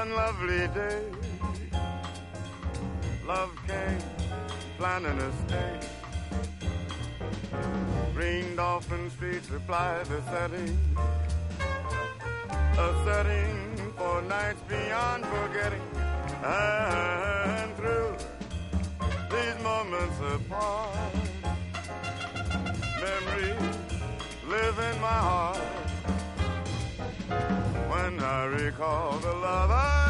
One lovely day, love came, planning a stay. Green Dolphin Street supplied the setting, a setting for nights beyond forgetting. And through these moments apart, memories live in my heart. When I recall the love I